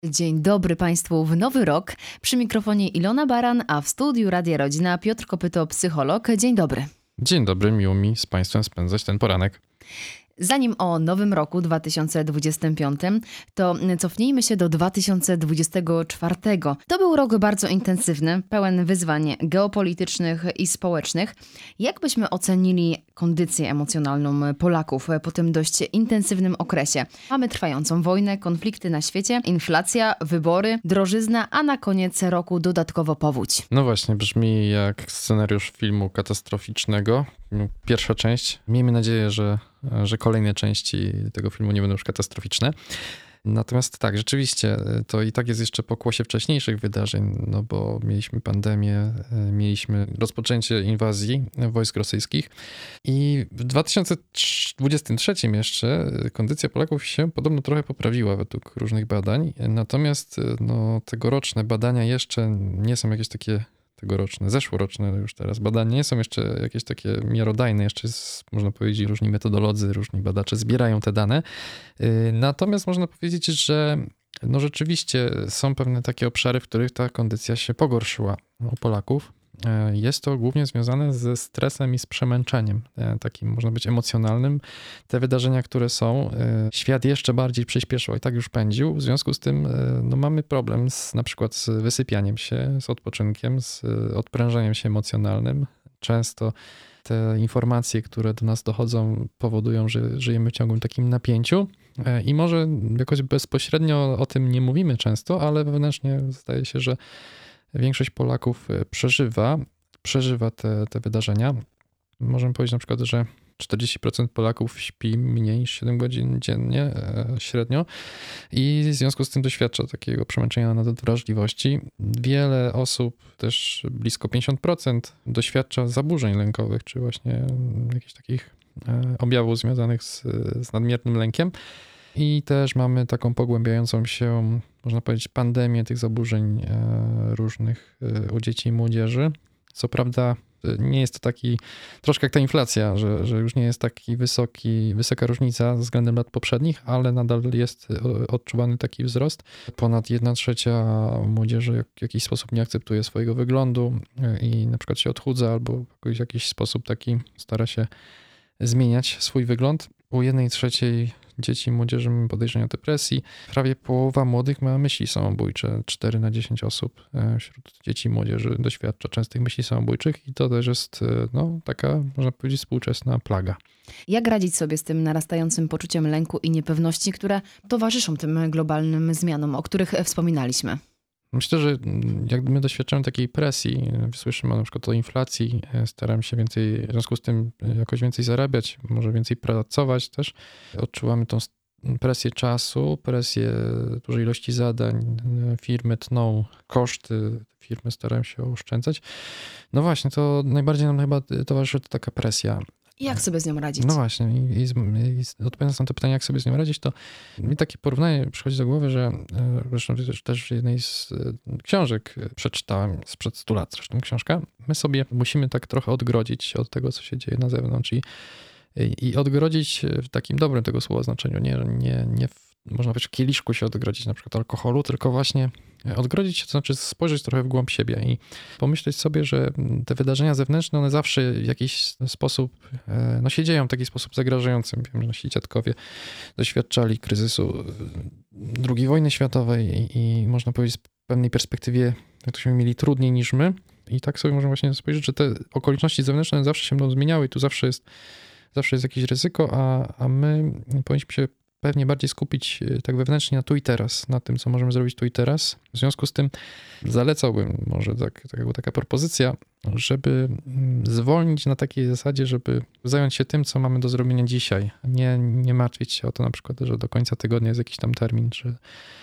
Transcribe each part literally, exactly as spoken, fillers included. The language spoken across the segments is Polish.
Dzień dobry Państwu w nowy rok. Przy mikrofonie Ilona Baran, a w studiu Radia Rodzina Piotr Kopyto, psycholog. Dzień dobry. Dzień dobry, miło mi z Państwem spędzać ten poranek. Zanim o nowym roku dwa tysiące dwudziestym piątym, to cofnijmy się do dwa tysiące dwudziestego czwartego. To był rok bardzo intensywny, pełen wyzwań geopolitycznych i społecznych. Jak byśmy ocenili kondycję emocjonalną Polaków po tym dość intensywnym okresie? Mamy trwającą wojnę, konflikty na świecie, inflacja, wybory, drożyzna, a na koniec roku dodatkowo powódź. No właśnie, brzmi jak scenariusz filmu katastroficznego. Pierwsza część. Miejmy nadzieję, że, że kolejne części tego filmu nie będą już katastroficzne. Natomiast tak, rzeczywiście to i tak jest jeszcze pokłosie wcześniejszych wydarzeń, no bo mieliśmy pandemię, mieliśmy rozpoczęcie inwazji wojsk rosyjskich i w dwa tysiące dwudziestym trzecim jeszcze kondycja Polaków się podobno trochę poprawiła według różnych badań, natomiast no, tegoroczne badania jeszcze nie są jakieś takie tegoroczne, zeszłoroczne już teraz badania nie są jeszcze jakieś takie miarodajne, jeszcze jest, można powiedzieć, różni metodolodzy, różni badacze zbierają te dane. Natomiast można powiedzieć, że no rzeczywiście są pewne takie obszary, w których ta kondycja się pogorszyła u Polaków. Jest to głównie związane ze stresem i z przemęczeniem, takim można być emocjonalnym. Te wydarzenia, które są, świat jeszcze bardziej przyspieszył i tak już pędził. W związku z tym no, mamy problem z, na przykład z wysypianiem się, z odpoczynkiem, z odprężeniem się emocjonalnym. Często te informacje, które do nas dochodzą, powodują, że żyjemy w ciągłym takim napięciu i może jakoś bezpośrednio o tym nie mówimy często, ale wewnętrznie zdaje się, że większość Polaków przeżywa, przeżywa te, te wydarzenia. Możemy powiedzieć na przykład, że czterdzieści procent Polaków śpi mniej niż siedem godzin dziennie e, średnio i w związku z tym doświadcza takiego przemęczenia nadwrażliwości. Wiele osób, też blisko pięćdziesiąt procent doświadcza zaburzeń lękowych, czy właśnie jakichś takich e, objawów związanych z, z nadmiernym lękiem. I też mamy taką pogłębiającą się, można powiedzieć, pandemię tych zaburzeń różnych u dzieci i młodzieży. Co prawda nie jest to taki, troszkę jak ta inflacja, że, że już nie jest taki wysoki, wysoka różnica względem lat poprzednich, ale nadal jest odczuwany taki wzrost. Ponad jedna trzecia młodzieży w jakiś sposób nie akceptuje swojego wyglądu i na przykład się odchudza albo w jakiś sposób taki stara się zmieniać swój wygląd. U jednej trzeciej dzieci i młodzieży mamy podejrzenia depresji. Prawie połowa młodych ma myśli samobójcze. cztery na dziesięć osób wśród dzieci i młodzieży doświadcza częstych myśli samobójczych i to też jest no, taka, można powiedzieć, współczesna plaga. Jak radzić sobie z tym narastającym poczuciem lęku i niepewności, które towarzyszą tym globalnym zmianom, o których wspominaliśmy? Myślę, że jak my doświadczamy takiej presji, słyszymy na przykład o inflacji, staramy się więcej, w związku z tym jakoś więcej zarabiać, może więcej pracować też. Odczuwamy tą presję czasu, presję dużej ilości zadań, firmy tną koszty, firmy starają się oszczędzać. No właśnie, to najbardziej nam chyba towarzyszy to taka presja. Jak sobie z nią radzić? No właśnie i, i, i odpowiadając na to pytanie, jak sobie z nią radzić, to mi takie porównanie przychodzi do głowy, że zresztą też w jednej z książek przeczytałem sprzed stu lat zresztą książka, my sobie musimy tak trochę odgrodzić od tego, co się dzieje na zewnątrz i, i odgrodzić w takim dobrym tego słowa znaczeniu, nie, nie, nie w, można powiedzieć w kieliszku się odgrodzić na przykład alkoholu, tylko właśnie odgrodzić się, to znaczy spojrzeć trochę w głąb siebie i pomyśleć sobie, że te wydarzenia zewnętrzne, one zawsze w jakiś sposób no, się dzieją w taki sposób zagrażający. Wiem, że nasi dziadkowie doświadczali kryzysu drugiej wojny światowej i, i można powiedzieć z pewnej perspektywie, jak tośmy mieli trudniej niż my. I tak sobie możemy właśnie spojrzeć, że te okoliczności zewnętrzne zawsze się będą zmieniały i tu zawsze jest, zawsze jest jakieś ryzyko, a, a my powinniśmy się pewnie bardziej skupić tak wewnętrznie na tu i teraz, na tym, co możemy zrobić tu i teraz. W związku z tym zalecałbym, może tak, tak, taka propozycja, żeby zwolnić na takiej zasadzie, żeby zająć się tym, co mamy do zrobienia dzisiaj. Nie, nie martwić się o to na przykład, że do końca tygodnia jest jakiś tam termin, czy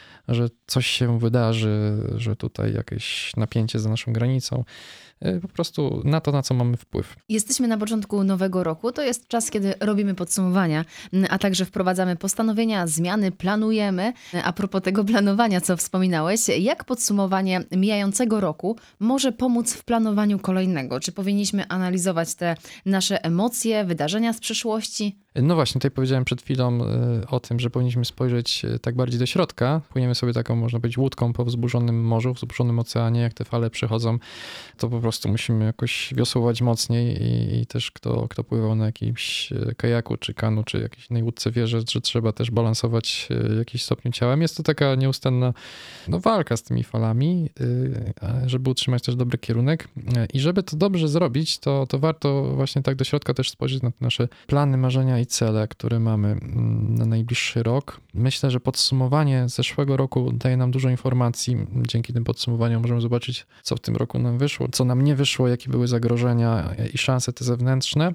że coś się wydarzy, że tutaj jakieś napięcie za naszą granicą. Po prostu na to, na co mamy wpływ. Jesteśmy na początku nowego roku. To jest czas, kiedy robimy podsumowania, a także wprowadzamy postanowienia, zmiany, planujemy. A propos tego planowania, co wspominałeś, jak podsumowanie mijającego roku może pomóc w planowaniu kolejnego? Czy powinniśmy analizować te nasze emocje, wydarzenia z przeszłości? No właśnie, tutaj powiedziałem przed chwilą y, o tym, że powinniśmy spojrzeć y, tak bardziej do środka. Płyniemy sobie taką, można powiedzieć, łódką po wzburzonym morzu, wzburzonym oceanie. Jak te fale przychodzą, to po prostu musimy jakoś wiosłować mocniej i, i też kto, kto pływał na jakimś y, kajaku, czy kanu, czy jakiejś innej łódce wie, że, że trzeba też balansować y, w jakimś stopniu ciałem. Jest to taka nieustanna no, walka z tymi falami, y, żeby utrzymać też dobry kierunek. I żeby to dobrze zrobić, to, to warto właśnie tak do środka też spojrzeć na te nasze plany, marzenia i cele, które mamy na najbliższy rok. Myślę, że podsumowanie zeszłego roku daje nam dużo informacji. Dzięki tym podsumowaniom możemy zobaczyć, co w tym roku nam wyszło, co nam nie wyszło, jakie były zagrożenia i szanse te zewnętrzne.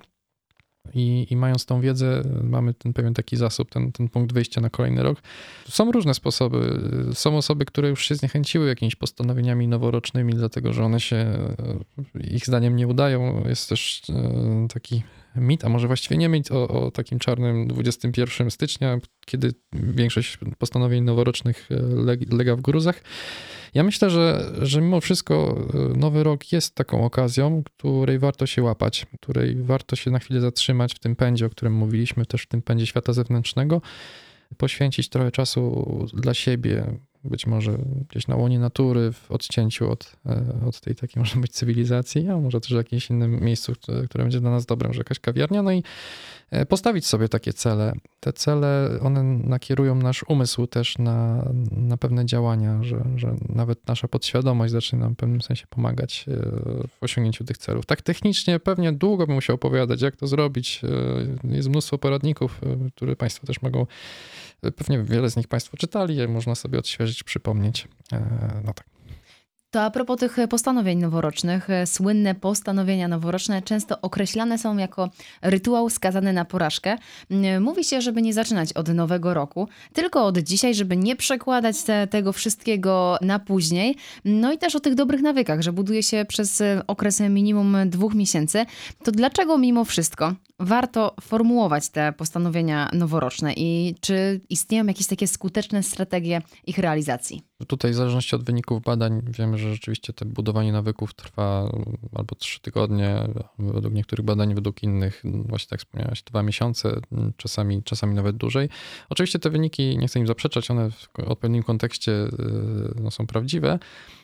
I, I mając tą wiedzę, mamy ten pewien taki zasób, ten, ten punkt wyjścia na kolejny rok. Są różne sposoby. Są osoby, które już się zniechęciły jakimiś postanowieniami noworocznymi, dlatego że one się ich zdaniem nie udają. Jest też taki mit, a może właściwie nie mit, o, o takim czarnym dwudziestego pierwszego stycznia, kiedy większość postanowień noworocznych lega w gruzach. Ja myślę, że, że mimo wszystko nowy rok jest taką okazją, której warto się łapać, której warto się na chwilę zatrzymać w tym pędzie, o którym mówiliśmy, też w tym pędzie świata zewnętrznego, poświęcić trochę czasu dla siebie, być może gdzieś na łonie natury, w odcięciu od, od tej takiej, można być, cywilizacji, a może też w jakimś innym miejscu, które będzie dla nas dobrem, że jakaś kawiarnia, no i postawić sobie takie cele. Te cele, one nakierują nasz umysł też na, na pewne działania, że, że nawet nasza podświadomość zacznie nam w pewnym sensie pomagać w osiągnięciu tych celów. Tak technicznie pewnie długo bym musiał opowiadać, jak to zrobić. Jest mnóstwo poradników, które Państwo też mogą, pewnie wiele z nich Państwo czytali, można sobie odświeżyć, przypomnieć. No tak. To a propos tych postanowień noworocznych, słynne postanowienia noworoczne często określane są jako rytuał skazany na porażkę. Mówi się, żeby nie zaczynać od nowego roku, tylko od dzisiaj, żeby nie przekładać te, tego wszystkiego na później. No i też o tych dobrych nawykach, że buduje się przez okres minimum dwóch miesięcy. To dlaczego mimo wszystko warto formułować te postanowienia noworoczne i czy istnieją jakieś takie skuteczne strategie ich realizacji? Tutaj w zależności od wyników badań wiemy, że rzeczywiście to budowanie nawyków trwa albo trzy tygodnie, według niektórych badań, według innych, właśnie tak wspomniałaś, dwa miesiące, czasami, czasami nawet dłużej. Oczywiście te wyniki, nie chcę im zaprzeczać, one w odpowiednim kontekście no, są prawdziwe.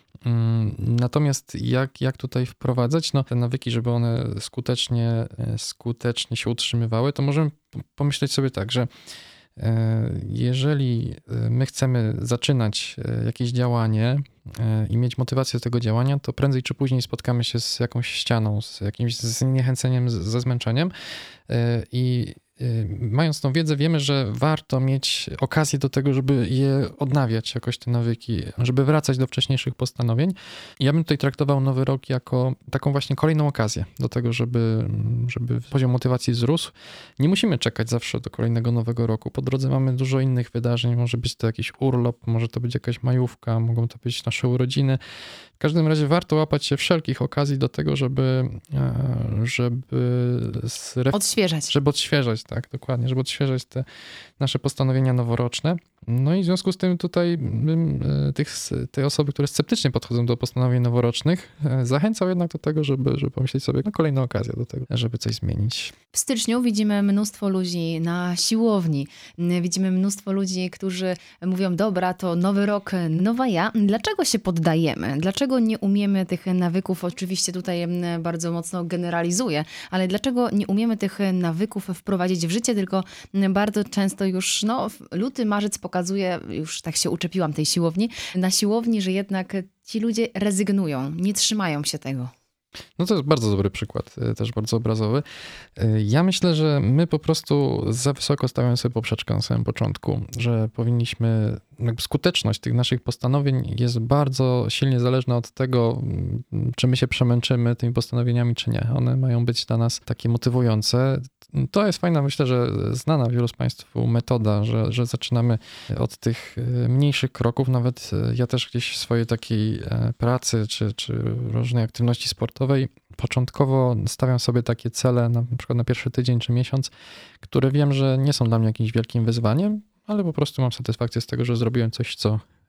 Natomiast jak, jak tutaj wprowadzać no, te nawyki, żeby one skutecznie, skutecznie się utrzymywały, to możemy pomyśleć sobie tak, że jeżeli my chcemy zaczynać jakieś działanie i mieć motywację do tego działania, to prędzej czy później spotkamy się z jakąś ścianą, z jakimś zniechęceniem, ze zmęczeniem i mając tą wiedzę, wiemy, że warto mieć okazję do tego, żeby je odnawiać, jakoś te nawyki, żeby wracać do wcześniejszych postanowień. Ja bym tutaj traktował nowy rok jako taką właśnie kolejną okazję do tego, żeby, żeby poziom motywacji wzrósł. Nie musimy czekać zawsze do kolejnego nowego roku. Po drodze mamy dużo innych wydarzeń. Może być to jakiś urlop, może to być jakaś majówka, mogą to być nasze urodziny. W każdym razie warto łapać się wszelkich okazji do tego, żeby, żeby zref... odświeżać. Żeby odświeżać, tak, dokładnie, żeby odświeżać te nasze postanowienia noworoczne. No i w związku z tym tutaj bym tych, te osoby, które sceptycznie podchodzą do postanowień noworocznych, zachęcał jednak do tego, żeby, żeby pomyśleć sobie na kolejną okazję do tego, żeby coś zmienić. W styczniu widzimy mnóstwo ludzi na siłowni. Widzimy mnóstwo ludzi, którzy mówią, dobra, to nowy rok, nowa ja. Dlaczego się poddajemy? Dlaczego nie umiemy tych nawyków, oczywiście tutaj bardzo mocno generalizuję, ale dlaczego nie umiemy tych nawyków wprowadzić w życie, tylko bardzo często już no, luty, marzec pokazuje, już tak się uczepiłam tej siłowni, na siłowni, że jednak ci ludzie rezygnują, nie trzymają się tego. No to jest bardzo dobry przykład, też bardzo obrazowy. Ja myślę, że my po prostu za wysoko stawiamy sobie poprzeczkę na samym początku, że powinniśmy, jakby skuteczność tych naszych postanowień jest bardzo silnie zależna od tego, czy my się przemęczymy tymi postanowieniami, czy nie. One mają być dla nas takie motywujące. To jest fajna, myślę, że znana wielu z Państwu metoda, że, że zaczynamy od tych mniejszych kroków. Nawet ja też gdzieś w swojej takiej pracy, czy, czy różnej aktywności sportowej początkowo stawiam sobie takie cele, na przykład na pierwszy tydzień czy miesiąc, które wiem, że nie są dla mnie jakimś wielkim wyzwaniem, ale po prostu mam satysfakcję z tego, że zrobiłem coś, co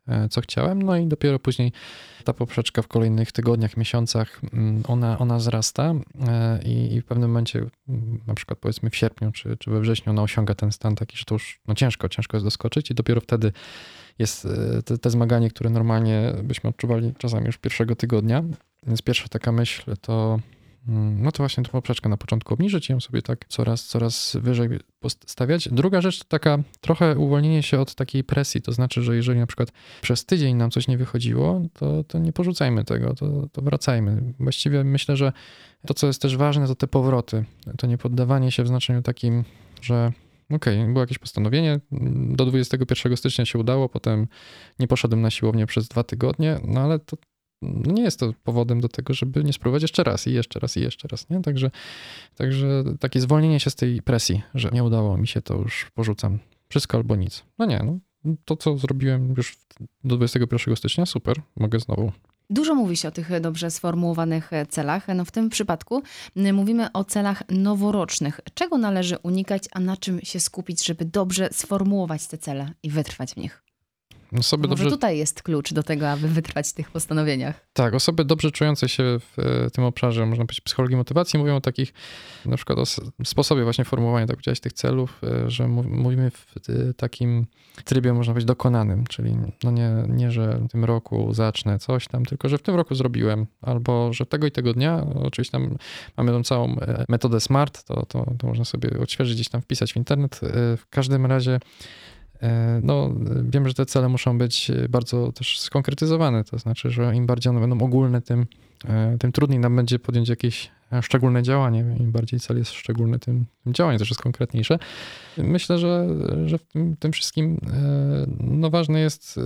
co chciałem, no i dopiero później ta poprzeczka w kolejnych tygodniach, miesiącach, ona, ona wzrasta i, i w pewnym momencie, na przykład powiedzmy w sierpniu czy, czy we wrześniu, ona osiąga ten stan taki, że to już no ciężko, ciężko jest doskoczyć i dopiero wtedy jest te, te zmaganie, które normalnie byśmy odczuwali czasami już pierwszego tygodnia. Więc pierwsza taka myśl to no to właśnie tę poprzeczkę na początku obniżyć i ją sobie tak coraz, coraz wyżej postawiać. Druga rzecz to taka trochę uwolnienie się od takiej presji, to znaczy, że jeżeli na przykład przez tydzień nam coś nie wychodziło, to, to nie porzucajmy tego, to, to wracajmy. Właściwie myślę, że to, co jest też ważne, to te powroty. To nie poddawanie się w znaczeniu takim, że okej, okay, było jakieś postanowienie, do dwudziestego pierwszego stycznia się udało, potem nie poszedłem na siłownię przez dwa tygodnie, no ale to nie jest to powodem do tego, żeby nie spróbować jeszcze raz i jeszcze raz i jeszcze raz, nie? Także, także takie zwolnienie się z tej presji, że nie udało mi się, to już porzucam. Wszystko albo nic. No nie, no to co zrobiłem już do dwudziestego pierwszego stycznia, super, mogę znowu. Dużo mówi się o tych dobrze sformułowanych celach. No w tym przypadku mówimy o celach noworocznych. Czego należy unikać, a na czym się skupić, żeby dobrze sformułować te cele i wytrwać w nich? Osoby Może dobrze... tutaj jest klucz do tego, aby wytrwać w tych postanowieniach. Tak, osoby dobrze czujące się w tym obszarze, można powiedzieć, psychologii motywacji, mówią o takich, na przykład o sposobie właśnie formułowania, tak powiedziałeś, tych celów, że mówimy w takim trybie, można powiedzieć, dokonanym, czyli no nie, nie, że w tym roku zacznę coś tam, tylko że w tym roku zrobiłem, albo że tego i tego dnia, oczywiście tam mamy tą całą metodę SMART, to, to, to można sobie odświeżyć, gdzieś tam wpisać w internet. W każdym razie no, wiem, że te cele muszą być bardzo też skonkretyzowane, to znaczy, że im bardziej one będą ogólne, tym, tym trudniej nam będzie podjąć jakieś szczególne działanie. Im bardziej cel jest szczególny, tym, tym działanie też jest konkretniejsze. Myślę, że, że w tym, tym wszystkim no, ważne jest,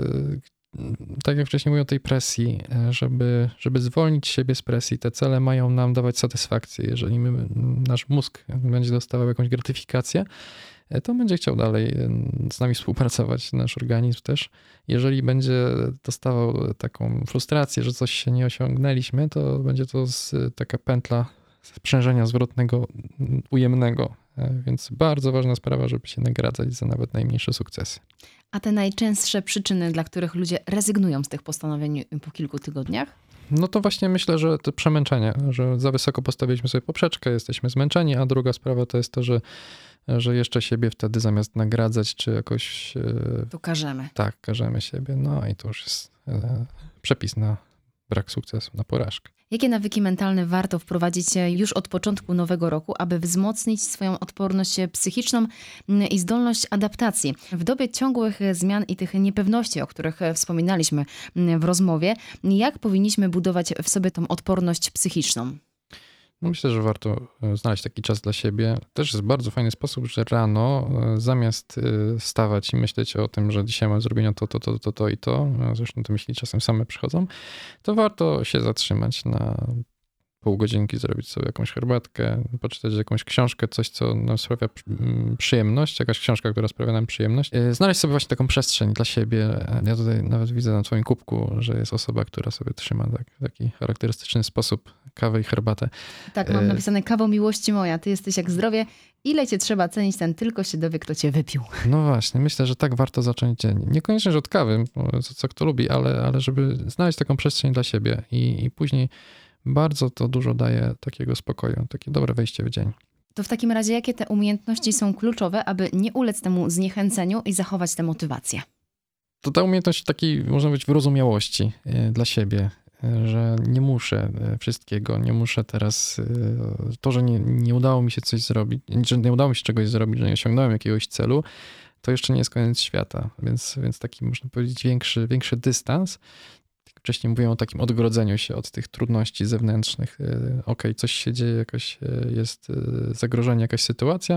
tak jak wcześniej mówiłem o tej presji, żeby, żeby zwolnić siebie z presji. Te cele mają nam dawać satysfakcję. Jeżeli my, nasz mózg będzie dostawał jakąś gratyfikację, to będzie chciał dalej z nami współpracować, nasz organizm też. Jeżeli będzie dostawał taką frustrację, że coś się nie osiągnęliśmy, to będzie to z, taka pętla sprzężenia zwrotnego ujemnego. Więc bardzo ważna sprawa, żeby się nagradzać za nawet najmniejsze sukcesy. A te najczęstsze przyczyny, dla których ludzie rezygnują z tych postanowień po kilku tygodniach? No to właśnie myślę, że to przemęczenie, że za wysoko postawiliśmy sobie poprzeczkę, jesteśmy zmęczeni, a druga sprawa to jest to, że że jeszcze siebie wtedy zamiast nagradzać, czy jakoś... To karzemy. Tak, karzemy siebie. No i to już jest przepis na brak sukcesu, na porażkę. Jakie nawyki mentalne warto wprowadzić już od początku nowego roku, aby wzmocnić swoją odporność psychiczną i zdolność adaptacji? W dobie ciągłych zmian i tych niepewności, o których wspominaliśmy w rozmowie, jak powinniśmy budować w sobie tą odporność psychiczną? No myślę, że warto znaleźć taki czas dla siebie. Też jest bardzo fajny sposób, że rano zamiast wstawać i myśleć o tym, że dzisiaj mam zrobienia to, to, to, to, to i to, zresztą te myśli czasem same przychodzą, to warto się zatrzymać na pół godzinki, zrobić sobie jakąś herbatkę, poczytać jakąś książkę, coś, co nam sprawia przyjemność, jakaś książka, która sprawia nam przyjemność. Znaleźć sobie właśnie taką przestrzeń dla siebie. Ja tutaj nawet widzę na twoim kubku, że jest osoba, która sobie trzyma tak, w taki charakterystyczny sposób kawę i herbatę. Tak, mam napisane: kawo miłości moja, ty jesteś jak zdrowie. Ile cię trzeba cenić, ten tylko się dowie, kto cię wypił. No właśnie, myślę, że tak warto zacząć dzień. Niekoniecznie, że od kawy, co, co kto lubi, ale, ale żeby znaleźć taką przestrzeń dla siebie i, i później bardzo to dużo daje takiego spokoju, takie dobre wejście w dzień. To w takim razie jakie te umiejętności są kluczowe, aby nie ulec temu zniechęceniu i zachować tę motywację? To ta umiejętność takiej, można powiedzieć, wyrozumiałości dla siebie, że nie muszę wszystkiego, nie muszę teraz, to, że nie, nie udało mi się coś zrobić, że nie udało mi się czegoś zrobić, że nie osiągnąłem jakiegoś celu, to jeszcze nie jest koniec świata, więc, więc taki, można powiedzieć, większy, większy dystans. Wcześniej mówiłem o takim odgrodzeniu się od tych trudności zewnętrznych. Okej, okay, coś się dzieje, jakaś jest zagrożenie, jakaś sytuacja.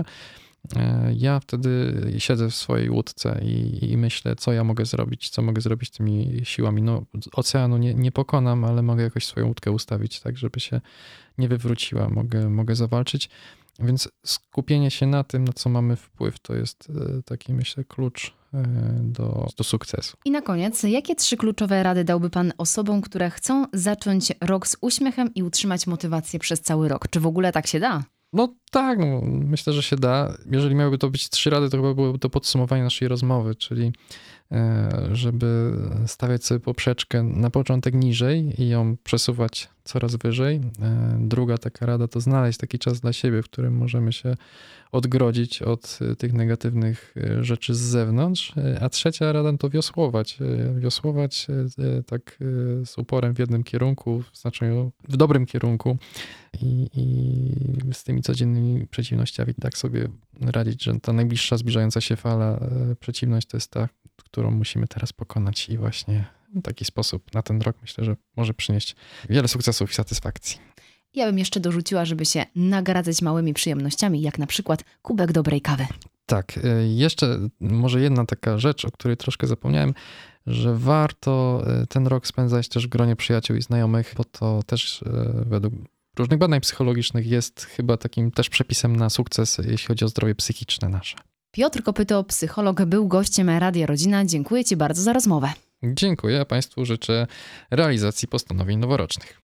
Ja wtedy siedzę w swojej łódce i, i myślę, co ja mogę zrobić, co mogę zrobić tymi siłami. No, oceanu nie, nie pokonam, ale mogę jakoś swoją łódkę ustawić tak, żeby się nie wywróciła. Mogę, mogę zawalczyć. Więc skupienie się na tym, na co mamy wpływ, to jest taki, myślę, klucz do, do sukcesu. I na koniec, jakie trzy kluczowe rady dałby pan osobom, które chcą zacząć rok z uśmiechem i utrzymać motywację przez cały rok? Czy w ogóle tak się da? No tak, no, myślę, że się da. Jeżeli miałyby to być trzy rady, to chyba byłoby to podsumowanie naszej rozmowy, czyli żeby stawiać sobie poprzeczkę na początek niżej i ją przesuwać coraz wyżej. Druga taka rada to znaleźć taki czas dla siebie, w którym możemy się odgrodzić od tych negatywnych rzeczy z zewnątrz. A trzecia rada to wiosłować. Wiosłować tak z uporem w jednym kierunku, w znaczeniu w dobrym kierunku i, i z tymi codziennymi przeciwnościami tak sobie radzić, że ta najbliższa zbliżająca się fala przeciwność to jest ta, którą musimy teraz pokonać i właśnie w taki sposób na ten rok myślę, że może przynieść wiele sukcesów i satysfakcji. Ja bym jeszcze dorzuciła, żeby się nagradzać małymi przyjemnościami, jak na przykład kubek dobrej kawy. Tak, jeszcze może jedna taka rzecz, o której troszkę zapomniałem, że warto ten rok spędzać też w gronie przyjaciół i znajomych, bo to też według różnych badań psychologicznych jest chyba takim też przepisem na sukces, jeśli chodzi o zdrowie psychiczne nasze. Piotr Kopyto, psycholog, był gościem Radia Rodzina. Dziękuję Ci bardzo za rozmowę. Dziękuję, a Państwu życzę realizacji postanowień noworocznych.